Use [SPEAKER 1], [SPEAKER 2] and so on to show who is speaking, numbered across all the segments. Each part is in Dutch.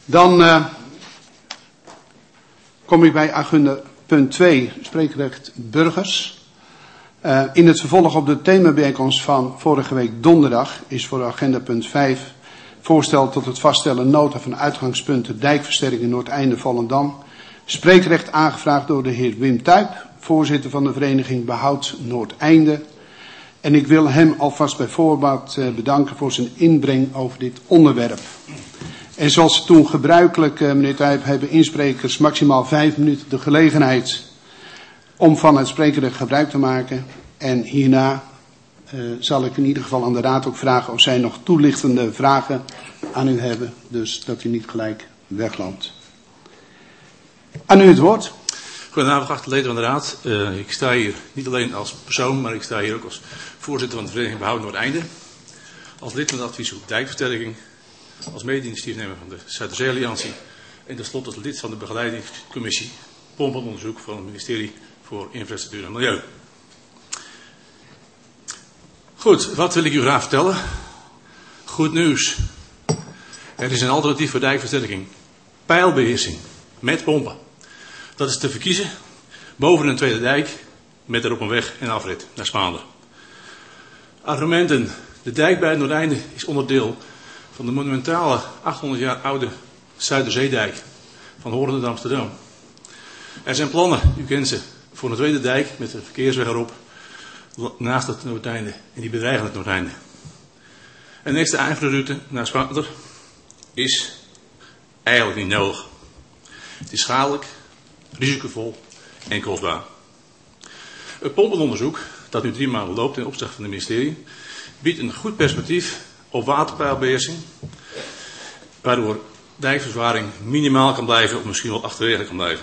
[SPEAKER 1] Dan kom ik bij agenda punt 2, spreekrecht burgers. In het vervolg op de themabijeenkomst van vorige week donderdag is voor agenda punt 5 voorstel tot het vaststellen nota van uitgangspunten dijkversterking Noordeinde Volendam. Spreekrecht aangevraagd door de heer Wim Tuyp, voorzitter van de vereniging Behoud Noordeinde. En ik wil hem alvast bij voorbaat bedanken voor zijn inbreng over dit onderwerp. En zoals toen gebruikelijk, meneer Tuyp, hebben insprekers maximaal 5 minuten de gelegenheid om van het spreekrecht gebruik te maken. En hierna zal ik in ieder geval aan de raad ook vragen of zij nog toelichtende vragen aan u hebben. Dus dat u niet gelijk wegloopt. Aan u het woord.
[SPEAKER 2] Goedenavond, geachte leden van de raad. Ik sta hier niet alleen als persoon, maar ik sta hier ook als voorzitter van de vereniging Behoud Noordeinde. Als lid van de adviesgroep dijkversterking. Als medeinitiatiefnemer van de Zuiderzee-alliantie. En tenslotte als lid van de begeleidingscommissie pompenonderzoek van het ministerie voor Infrastructuur en Milieu. Goed, wat wil ik u graag vertellen? Goed nieuws. Er is een alternatief voor dijkversterking. Peilbeheersing met pompen. Dat is te verkiezen boven een tweede dijk met erop een weg en afrit naar Spaande. Argumenten. De dijk bij Noordeinde is onderdeel van de monumentale 800 jaar oude Zuiderzeedijk van Hoorn naar Amsterdam. Er zijn plannen, u kent ze, voor een tweede dijk met een verkeersweg erop naast het Noordeinde en die bedreigen het Noordeinde. Een extra aanvliegroute naar Spaande is eigenlijk niet nodig. Het is schadelijk, risicovol en kostbaar. Het pompenonderzoek, dat nu 3 maanden loopt in opdracht van het ministerie, biedt een goed perspectief op waterpeilbeheersing, waardoor dijkverzwaring minimaal kan blijven of misschien wel achterwege kan blijven.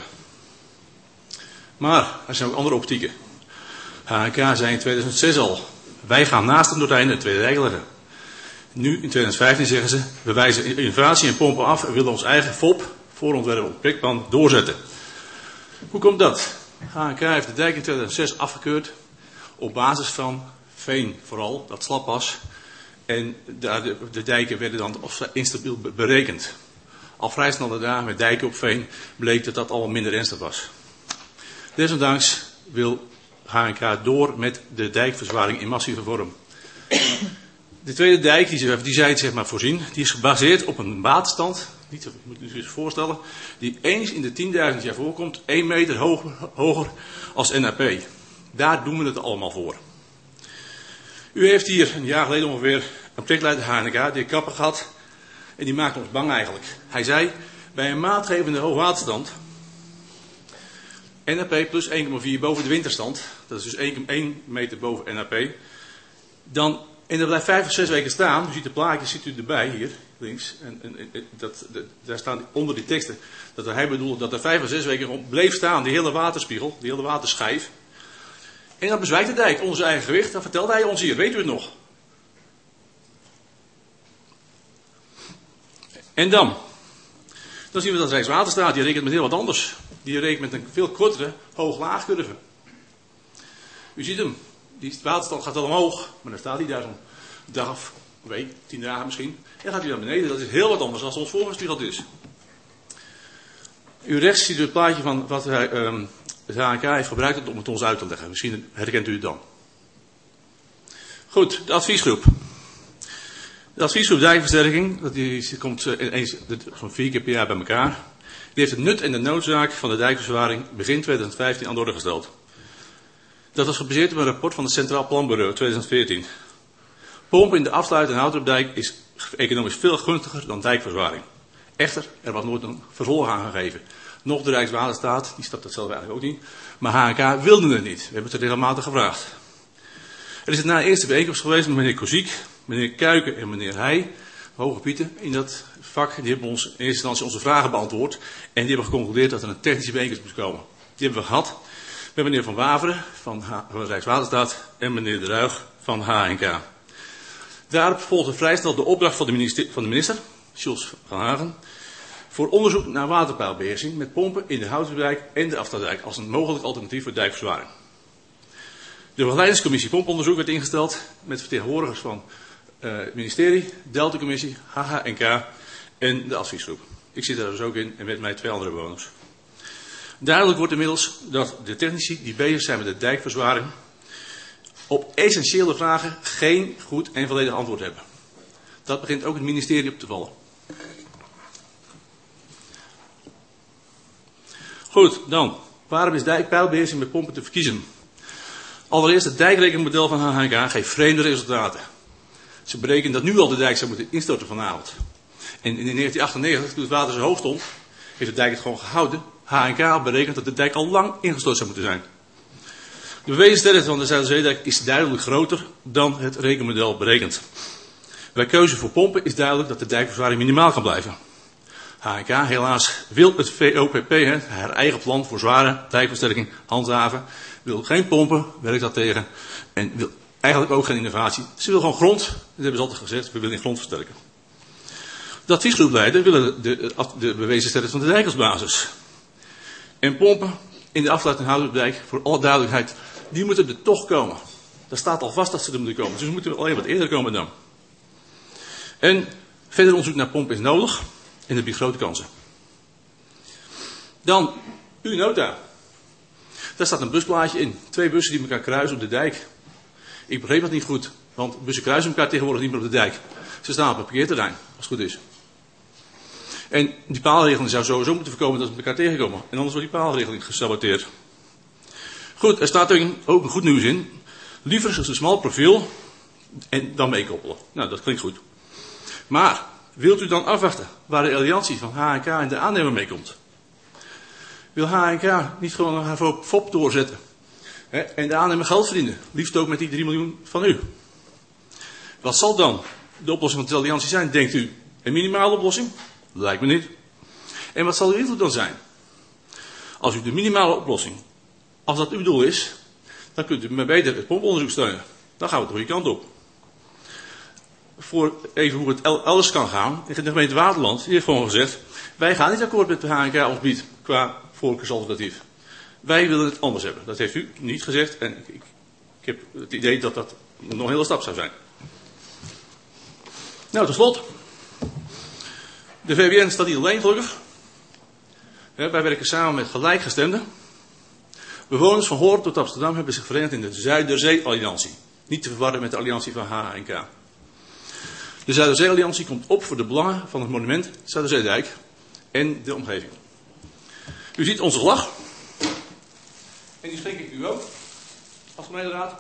[SPEAKER 2] Maar er zijn ook andere optieken. HNK zei in 2006 al, wij gaan naast het Noordeinde een tweede dijk leggen. Nu in 2015 zeggen ze, we wijzen innovatie en pompen af en willen ons eigen FOP, voorontwerp op prikplan, doorzetten. Hoe komt dat? HNK heeft de dijk in 2006 afgekeurd op basis van veen vooral, dat slap was. En de dijken werden dan instabiel berekend. Al vrij snel daarna met dijken op veen bleek dat dat al minder ernstig was. Desondanks wil HNK door met de dijkverzwaring in massieve vorm. De tweede dijk die zij zeg maar voorzien, die is gebaseerd op een waterstand, moet u zich voorstellen, die eens in de 10.000 jaar voorkomt, 1 meter hoger als NAP. Daar doen we het allemaal voor. U heeft hier een jaar geleden ongeveer een projectleider HNK, de heer Kapper, gehad. En die maakte ons bang eigenlijk. Hij zei, bij een maatgevende hoogwaterstand, NAP plus 1,4 boven de winterstand, dat is dus 1 meter boven NAP, dan, en dat blijft 5 of 6 weken staan, u ziet de plaatjes, ziet u erbij hier, links, daar staan onder die teksten, dat hij bedoelde dat er 5 of 6 weken bleef staan, die hele waterspiegel, die hele waterschijf. En dan bezwijkt de dijk onder zijn eigen gewicht. Dat vertelde hij ons hier. Weet u het nog? En dan zien we dat Rijkswaterstaat, die rekent met heel wat anders. Die rekent met een veel kortere hoog-laagcurve. U ziet hem. Die waterstand gaat al omhoog. Maar dan staat hij daar zo'n dag of een week, 10 dagen misschien. En dan gaat hij naar beneden. Dat is heel wat anders dan ons voorgespiegeld is. U rechts ziet u het plaatje van wat hij... Het HNK heeft gebruikt om het ons uit te leggen. Misschien herkent u het dan. Goed, de adviesgroep. De adviesgroep dijkversterking, die komt zo'n 4 keer per jaar bij elkaar. Die heeft het nut en de noodzaak van de dijkverzwaring begin 2015 aan de orde gesteld. Dat was gebaseerd op een rapport van het Centraal Planbureau 2014. Pompen in de afsluitende Houterdijk is economisch veel gunstiger dan dijkverzwaring. Echter, er was nooit een vervolg aan gegeven. Nog de Rijkswaterstaat, die snapt dat zelf eigenlijk ook niet. Maar HNK wilde het niet. We hebben het er regelmatig gevraagd. Er is het na de eerste bijeenkomst geweest met meneer Koziek, meneer Kuiken en meneer Heij, hoge pieten in dat vak. Die hebben ons in eerste instantie onze vragen beantwoord. En die hebben geconcludeerd dat er een technische bijeenkomst moest komen. Die hebben we gehad met meneer Van Waveren van Rijkswaterstaat en meneer De Ruig van HNK. Daarop volgde vrij snel de opdracht van de minister, Jules van Hagen, voor onderzoek naar waterpeilbeheersing met pompen in de Houterdijk en de Afsluitdijk als een mogelijk alternatief voor dijkverzwaring. De begeleidingscommissie pomponderzoek werd ingesteld met vertegenwoordigers van het ministerie, Deltacommissie, HHNK en de adviesgroep. Ik zit daar dus ook in en met mij 2 andere bewoners. Duidelijk wordt inmiddels dat de technici die bezig zijn met de dijkverzwaring op essentiële vragen geen goed en volledig antwoord hebben. Dat begint ook het ministerie op te vallen. Goed, dan. Waarom is dijkpeilbeheersing met pompen te verkiezen? Allereerst, het dijkrekenmodel van HHK geeft vreemde resultaten. Ze berekenen dat nu al de dijk zou moeten instorten vanavond. En in 1998, toen het water zo hoog stond, heeft de dijk het gewoon gehouden. HHK berekent dat de dijk al lang ingestort zou moeten zijn. De bewezen sterkte van de Zuiderzeedijk is duidelijk groter dan het rekenmodel berekent. Bij keuze voor pompen is duidelijk dat de dijkverzwaring minimaal kan blijven. HHK helaas wil het VOPP, haar eigen plan voor zware dijkversterking, handhaven. Wil geen pompen, werkt dat tegen. En wil eigenlijk ook geen innovatie. Ze wil gewoon grond. Dat hebben ze altijd gezegd, we willen in grond versterken. De adviesgroepleider willen de bewezen sterkte van de dijk als basis. En pompen in de afsluiting Houterdijk, voor alle duidelijkheid, die moeten er toch komen. Dat staat al vast dat ze er moeten komen. Dus ze moeten alleen wat eerder komen dan. En verder onderzoek naar pompen is nodig. En dat biedt grote kansen. Dan, uw nota. Daar staat een busplaatje in. 2 bussen die elkaar kruisen op de dijk. Ik begreep dat niet goed. Want bussen kruisen elkaar tegenwoordig niet meer op de dijk. Ze staan op een parkeerterrein, als het goed is. En die paalregeling zou sowieso moeten voorkomen dat ze elkaar tegenkomen. En anders wordt die paalregeling gesaboteerd. Goed, er staat ook een goed nieuws in. Liever is een smal profiel en dan meekoppelen. Nou, dat klinkt goed. Maar, wilt u dan afwachten waar de alliantie van HHK en de aannemer mee komt? Wil HHK niet gewoon haar FOP doorzetten? En de aannemer geld verdienen? Liefst ook met die 3 miljoen van u. Wat zal dan de oplossing van de alliantie zijn, denkt u? Een minimale oplossing? Lijkt me niet. En wat zal uw invloed dan zijn? Als u de minimale oplossing, als dat uw doel is, dan kunt u maar beter het pomponderzoek steunen. Dan gaan we de goede kant op. Voor even hoe het elders kan gaan. De gemeente Waterland die heeft gewoon gezegd, wij gaan niet akkoord met de HHK ons biedt qua voorkeursalternatief. Wij willen het anders hebben. Dat heeft u niet gezegd en ik heb het idee dat dat nog een hele stap zou zijn. Nou, tot slot. De VWN staat niet alleen gelukkig. Wij werken samen met gelijkgestemden. Bewoners van Hoorn tot Amsterdam hebben zich verenigd in de Zuiderzee-alliantie. Niet te verwarren met de alliantie van HHK. De Zuiderzee-alliantie komt op voor de belangen van het monument Zuiderzeedijk en de omgeving. U ziet onze vlag. En die schenk ik u ook, als gemeenteraad.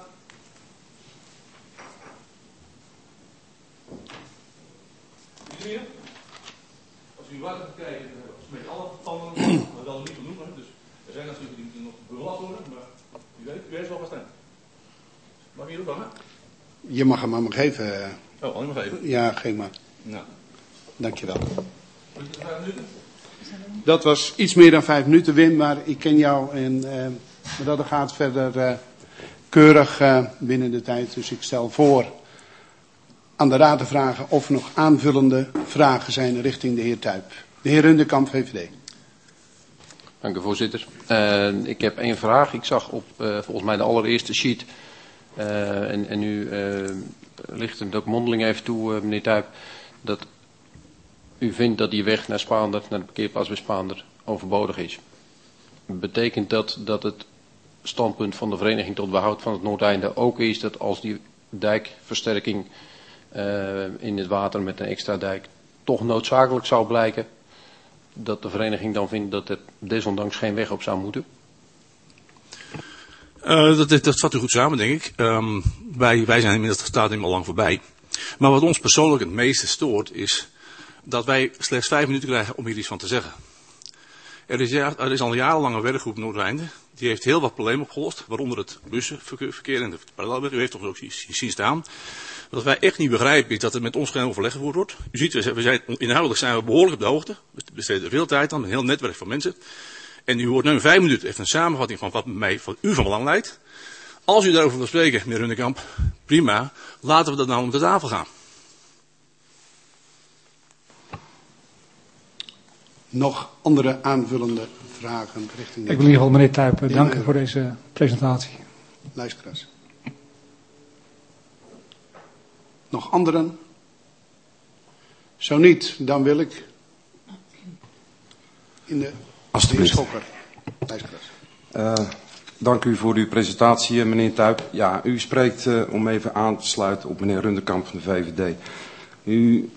[SPEAKER 2] Hier. Als u water gaat kijken, met alle panden, maar wel niet benoemen. Dus er zijn natuurlijk die nog bewast worden, maar u weet wel wat staan. Mag ik hier ook hangen?
[SPEAKER 1] Je mag hem aan me geven.
[SPEAKER 2] Oh, alleen maar geven?
[SPEAKER 1] Ja, geef maar.
[SPEAKER 2] Nou.
[SPEAKER 1] Dankjewel.
[SPEAKER 2] Moet je 5 minuten?
[SPEAKER 1] Dat was iets meer dan 5 minuten, Wim, maar ik ken jou en dat gaat verder keurig binnen de tijd. Dus ik stel voor aan de raad te vragen of er nog aanvullende vragen zijn richting de heer Tuyp. De heer Rundekamp, VVD.
[SPEAKER 3] Dank u, voorzitter. Ik heb 1 vraag. Ik zag op volgens mij de allereerste sheet, en nu ligt het ook mondeling even toe, meneer Tuyp, dat u vindt dat die weg naar Spaandert, naar de parkeerplaats bij Spaandert, overbodig is. Betekent dat het standpunt van de Vereniging tot Behoud van het Noordeinde ook is dat als die dijkversterking in het water met een extra dijk toch noodzakelijk zou blijken, dat de vereniging dan vindt dat er desondanks geen weg op zou moeten?
[SPEAKER 2] Dat vat u goed samen, denk ik. Wij zijn inmiddels het stadium al lang voorbij. Maar wat ons persoonlijk het meeste stoort is dat wij slechts 5 minuten krijgen om hier iets van te zeggen. Er is al een jarenlange werkgroep Noordeinde. Die heeft heel wat problemen opgelost, waaronder het bussenverkeer en de parallelweg. U heeft toch ook zien staan. Wat wij echt niet begrijpen is dat er met ons geen overleg gevoerd wordt. U ziet, inhoudelijk zijn we behoorlijk op de hoogte. We besteden veel tijd aan, een heel netwerk van mensen. En u hoort nu in 5 minuten even een samenvatting van wat van u van belang lijkt. Als u daarover wil spreken, meneer Rundekamp, prima. Laten we dat nou om de tafel gaan.
[SPEAKER 1] Nog andere aanvullende vragen richting de...
[SPEAKER 4] Ik wil in ieder geval meneer Tuyp danken voor deze presentatie.
[SPEAKER 1] Luisteraars. Nog anderen? Zo niet, dan wil ik in de
[SPEAKER 5] Alsjeblieft.
[SPEAKER 1] Schokker.
[SPEAKER 5] Dank u voor uw presentatie, meneer Tuyp. Ja, u spreekt, om even aan te sluiten op meneer Rundekamp van de VVD. U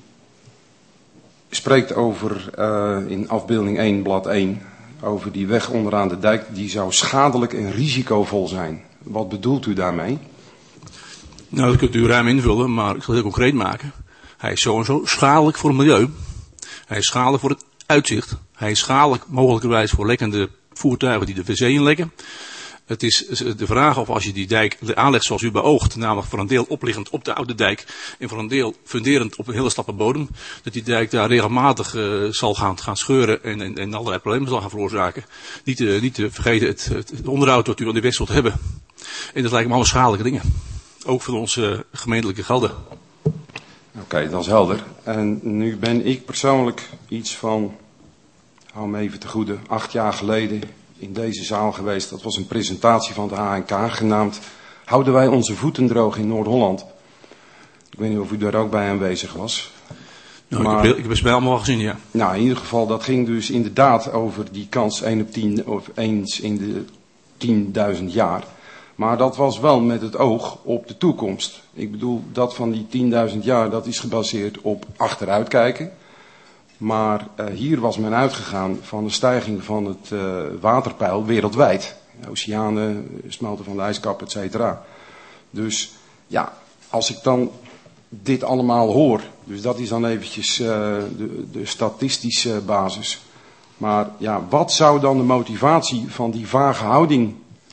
[SPEAKER 5] spreekt over, in afbeelding 1, blad 1, over die weg onderaan de dijk, die zou schadelijk en risicovol zijn. Wat bedoelt u daarmee?
[SPEAKER 2] Nou, dat kunt u ruim invullen, maar ik zal het heel concreet maken. Hij is sowieso schadelijk voor het milieu. Hij is schadelijk voor het uitzicht. Hij is schadelijk mogelijkerwijs voor lekkende voertuigen die de wc inlekken. Het is de vraag of als je die dijk aanlegt zoals u beoogt, namelijk voor een deel opliggend op de oude dijk en voor een deel funderend op een hele slappe bodem, dat die dijk daar regelmatig zal gaan scheuren en allerlei problemen zal gaan veroorzaken. Niet te vergeten het onderhoud dat u aan de weg zult hebben. En dat lijken me allemaal schadelijke dingen. Ook voor onze gemeentelijke gelden.
[SPEAKER 5] Oké, dat is helder. En nu ben ik persoonlijk iets van, hou me even te goede, 8 jaar geleden in deze zaal geweest. Dat was een presentatie van de HNK genaamd Houden wij onze voeten droog in Noord-Holland. Ik weet niet of u daar ook bij aanwezig was.
[SPEAKER 2] Nou,
[SPEAKER 5] maar,
[SPEAKER 2] ik heb het bij allemaal gezien, ja.
[SPEAKER 5] Nou, in ieder geval, dat ging dus inderdaad over die kans 1 op 10 of eens in de 10.000 jaar. Maar dat was wel met het oog op de toekomst. Ik bedoel, dat van die 10.000 jaar, dat is gebaseerd op achteruitkijken. Maar hier was men uitgegaan van de stijging van het waterpeil wereldwijd. Oceanen, smelten van de ijskap, et cetera. Dus ja, als ik dan dit allemaal hoor, dus dat is dan eventjes de statistische basis. Maar ja, wat zou dan de motivatie van die vage houding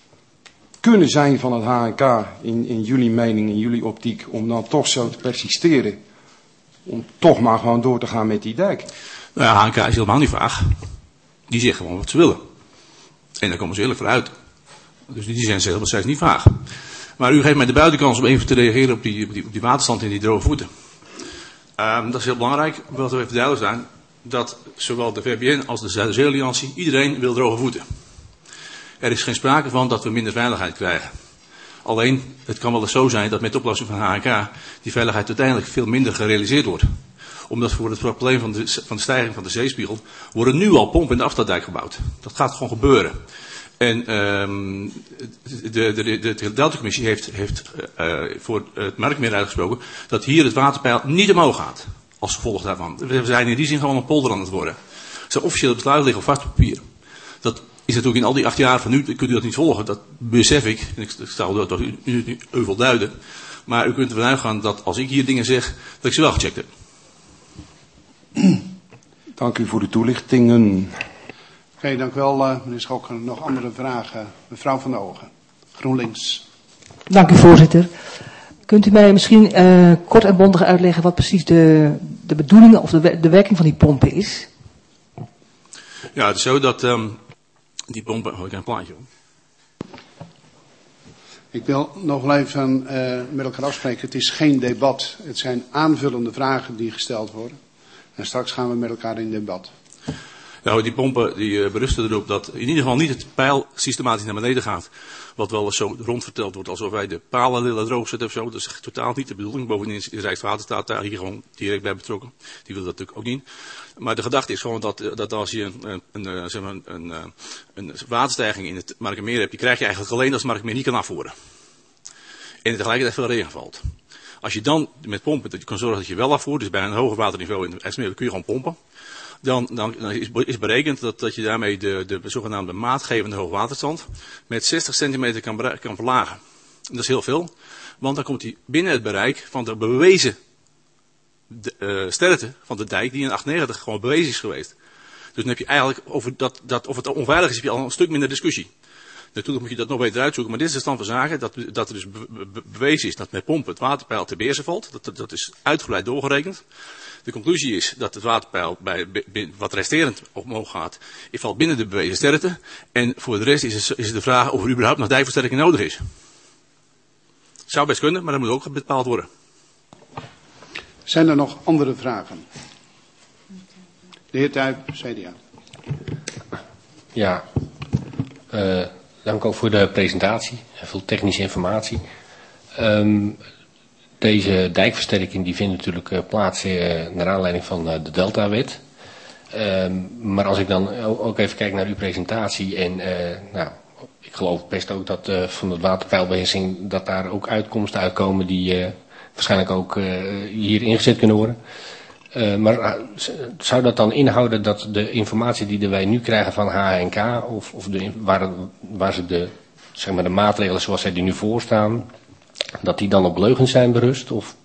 [SPEAKER 5] kunnen zijn van het HNK in jullie mening, in jullie optiek, om dan toch zo te persisteren? Om toch maar gewoon door te gaan met die dijk.
[SPEAKER 2] Nou ja, HNK is helemaal niet vaag. Die zeggen gewoon wat ze willen. En daar komen ze eerlijk voor uit. Dus die zijn zelf steeds niet vaag. Maar u geeft mij de buitenkans om even te reageren op die waterstand in die droge voeten. Dat is heel belangrijk. Wat we even duidelijk zijn, dat zowel de VBN als de Zuiderzee-alliantie, iedereen wil droge voeten. Er is geen sprake van dat we minder veiligheid krijgen. Alleen, het kan wel eens zo zijn dat met de oplossing van HNK die veiligheid uiteindelijk veel minder gerealiseerd wordt. Omdat voor het probleem van de stijging van de zeespiegel worden nu al pompen in de afsluitdijk gebouwd. Dat gaat gewoon gebeuren. En de Delta-commissie heeft voor het Markmeer uitgesproken dat hier het waterpeil niet omhoog gaat. Als gevolg daarvan. We zijn in die zin gewoon een polder aan het worden. Zijn officiële besluiten liggen op vast papier. Dat is natuurlijk in al die 8 jaar van nu, kunt u dat niet volgen. Dat besef ik. En ik sta dat u nu euvel duiden. Maar u kunt ervan uitgaan dat als ik hier dingen zeg, dat ik ze wel gecheckt heb.
[SPEAKER 5] Dank u voor de toelichtingen.
[SPEAKER 1] Oké, dank u wel, meneer Schokker. Nog andere vragen? Mevrouw Van der Ogen, GroenLinks.
[SPEAKER 6] Dank u, voorzitter. Kunt u mij misschien kort en bondig uitleggen wat precies de bedoeling of de werking van die pompen is?
[SPEAKER 2] Ja, het is zo dat die pompen... Oh, ik heb een plaatje hoor.
[SPEAKER 1] Ik wil nog wel even met elkaar afspreken. Het is geen debat. Het zijn aanvullende vragen die gesteld worden. En straks gaan we met elkaar in debat.
[SPEAKER 2] Nou, die pompen die berusten erop dat in ieder geval niet het peil systematisch naar beneden gaat. Wat wel eens zo rondverteld wordt alsof wij de palen willen droogzetten of zo. Dat is totaal niet de bedoeling. Bovendien is Rijkswaterstaat daar hier gewoon direct bij betrokken. Die wil dat natuurlijk ook niet. Maar de gedachte is gewoon dat als je een waterstijging in het Markermeer hebt, die krijg je eigenlijk alleen als het Markermeer niet kan afvoeren. En er tegelijkertijd veel regen valt. Als je dan met pompen dat je kan zorgen dat je wel afvoert, dus bij een hoger waterniveau in het IJsselmeer kun je gewoon pompen. Dan is berekend dat je daarmee de zogenaamde maatgevende hoogwaterstand met 60 centimeter kan verlagen. En dat is heel veel, want dan komt hij binnen het bereik van de bewezen sterkte van de dijk die in 1998 gewoon bewezen is geweest. Dus dan heb je eigenlijk over of het onveilig is, heb je al een stuk minder discussie. Natuurlijk moet je dat nog beter uitzoeken, maar dit is de stand van zaken, dat er dus bewezen is dat met pompen het waterpeil te beheersen valt. Dat is uitgebreid doorgerekend. De conclusie is dat het waterpeil wat resterend omhoog gaat, valt binnen de bewezen sterkte. En voor de rest is het de vraag of er überhaupt nog dijkversterking nodig is. Zou best kunnen, maar dat moet ook bepaald worden.
[SPEAKER 1] Zijn er nog andere vragen? De heer Tuyp, CDA.
[SPEAKER 7] Ja, dank ook voor de presentatie en veel technische informatie. Deze dijkversterking die vindt natuurlijk plaats naar aanleiding van de Deltawet. Maar als ik dan ook even kijk naar uw presentatie en ik geloof best ook dat van de waterpeilbeheersing dat daar ook uitkomsten uitkomen die waarschijnlijk ook hier ingezet kunnen worden. Maar zou dat dan inhouden dat de informatie die wij nu krijgen van HNK of waar ze de maatregelen zoals zij die nu voorstaan, dat die dan op leugens zijn berust? Of?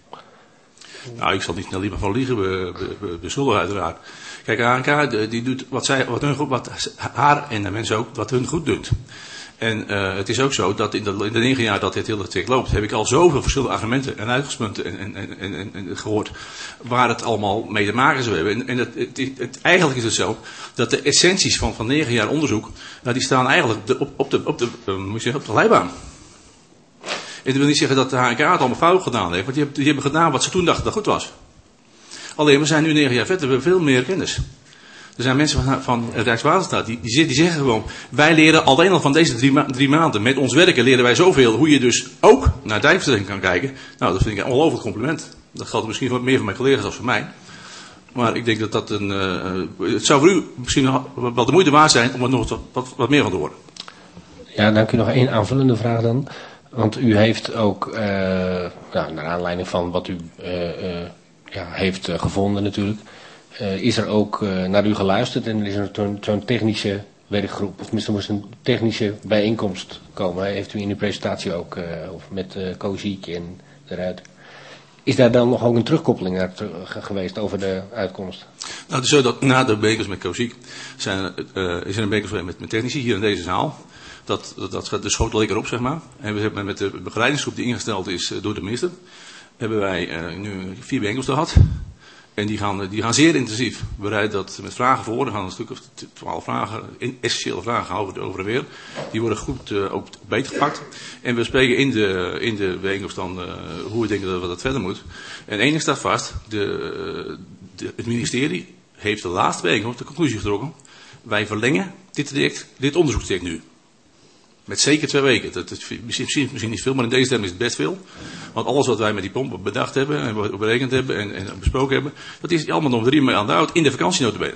[SPEAKER 2] Nou, ik zal niet liever van liegen beschuldigen uiteraard. Kijk, HNK die doet wat haar en de mensen ook, wat hun goed doet. En het is ook zo dat in de 9 jaar dat dit hele traject loopt, heb ik al zoveel verschillende argumenten en uitgangspunten en gehoord waar het allemaal mee te maken zou hebben. En eigenlijk is het zo dat de essenties van 9 jaar onderzoek, die staan eigenlijk op de leibaan. En dat wil niet zeggen dat de HNK het allemaal fout gedaan heeft, want die hebben gedaan wat ze toen dachten dat goed was. Alleen, we zijn nu 9 jaar verder, we hebben veel meer kennis. Er zijn mensen van Rijkswaterstaat die zeggen gewoon, wij leren alleen al van deze 3 maanden. Met ons werken leren wij zoveel, hoe je dus ook naar dijkversterking kan kijken. Nou, dat vind ik een ongelooflijk compliment. Dat geldt misschien wat meer voor mijn collega's dan voor mij. Maar ik denk dat het zou voor u misschien wel de moeite waard zijn om er nog wat meer van te horen.
[SPEAKER 7] Ja, dank u. Nog 1 aanvullende vraag dan. Want u heeft ook, naar aanleiding van wat u heeft gevonden natuurlijk, is er ook naar u geluisterd en er is zo'n technische werkgroep, of tenminste moest een technische bijeenkomst komen. Heeft u in uw presentatie ook met Koziek en de Ruiter. Is daar dan nog ook een terugkoppeling naar geweest over de uitkomst? Nou,
[SPEAKER 2] het is zo dat na de bijeenkomst met Koziek is er een bijeenkomst met technici hier in deze zaal. Dat schoot lekker op, zeg maar. En we hebben met de begeleidingsgroep die ingesteld is door de minister, hebben wij nu 4 bijeenkomsten gehad. En die gaan zeer intensief. We bereiden dat met vragen voor. Er gaan een stuk of 12 vragen, essentiële vragen over en weer. Die worden goed ook beetgepakt. En we spreken in de bijeenkomst dan hoe we denken dat dat verder moet. En één ding staat vast. Het ministerie heeft de laatste bijeenkomst de conclusie getrokken. Wij verlengen dit onderzoekstraject nu. Met zeker 2 weken. Dat is misschien niet veel, maar in deze term is het best veel. Want alles wat wij met die pompen bedacht hebben en berekend hebben en besproken hebben, dat is allemaal nog 3 maanden oud in de vakantienotabene.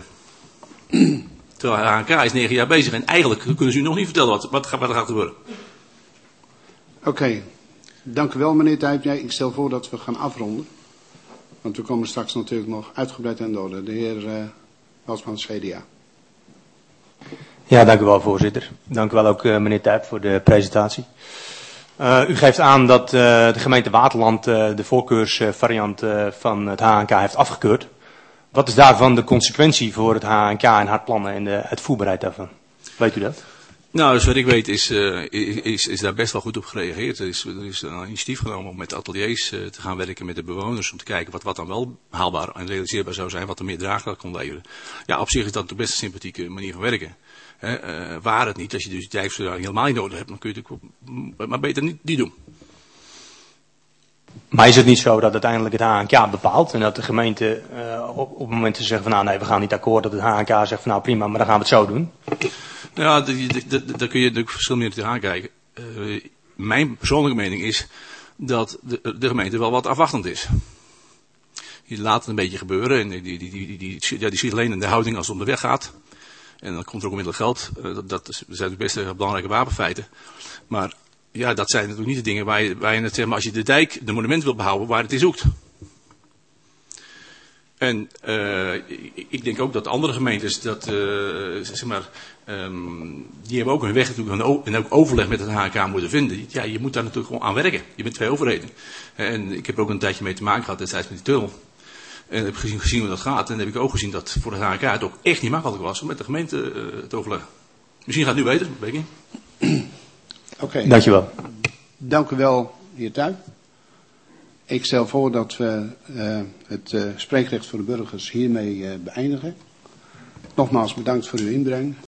[SPEAKER 2] Terwijl HNK is 9 jaar bezig en eigenlijk kunnen ze u nog niet vertellen wat er gaat gebeuren.
[SPEAKER 1] Oké, dank u wel meneer Tuyp. Ik stel voor dat we gaan afronden. Want we komen straks natuurlijk nog uitgebreid aan de orde. De heer Welsman, CDA.
[SPEAKER 8] Ja, dank u wel voorzitter. Dank u wel ook meneer Tuyp voor de presentatie. U geeft aan dat de gemeente Waterland de voorkeursvariant van het HNK heeft afgekeurd. Wat is daarvan de consequentie voor het HNK en haar plannen en de uitvoerbaarheid daarvan? Weet u dat?
[SPEAKER 2] Nou, zoals ik weet is daar best wel goed op gereageerd. Er is een initiatief genomen om met ateliers te gaan werken met de bewoners. Om te kijken wat dan wel haalbaar en realiseerbaar zou zijn. Wat er meer draagkracht kon leveren. Ja, op zich is dat de best een sympathieke manier van werken. Waar het niet, als je dus die dijkversterking helemaal niet nodig hebt, dan kun je het maar beter niet doen.
[SPEAKER 8] Maar is het niet zo dat uiteindelijk het HNK bepaalt en dat de gemeente op het moment te zeggen van nou nee, we gaan niet akkoord, dat het HNK zegt van nou prima, maar dan gaan we het zo doen?
[SPEAKER 2] Ja, daar kun je natuurlijk verschillende manieren tegenaan kijken. Mijn persoonlijke mening is dat de gemeente wel wat afwachtend is. Die laat het een beetje gebeuren en die ziet alleen in de houding als het om de weg gaat. En dan komt er ook onmiddellijk geld. Dat zijn de beste belangrijke wapenfeiten. Maar ja, dat zijn natuurlijk niet de dingen waar je het, zeg maar, als je de monument wil behouden, waar het in zoekt. En ik denk ook dat andere gemeentes, die hebben ook hun weg natuurlijk en ook overleg met het HNK moeten vinden. Ja, je moet daar natuurlijk gewoon aan werken. Je bent 2 overheden. En ik heb er ook een tijdje mee te maken gehad destijds met die tunnel. En heb gezien hoe dat gaat. En heb ik ook gezien dat voor het HNK het ook echt niet makkelijk was om met de gemeente te overleggen. Misschien gaat het nu beter, weet ik niet.
[SPEAKER 1] Oké.
[SPEAKER 8] Dankjewel.
[SPEAKER 1] Dank u wel, heer Tuyp. Ik stel voor dat we het spreekrecht voor de burgers hiermee beëindigen. Nogmaals bedankt voor uw inbreng.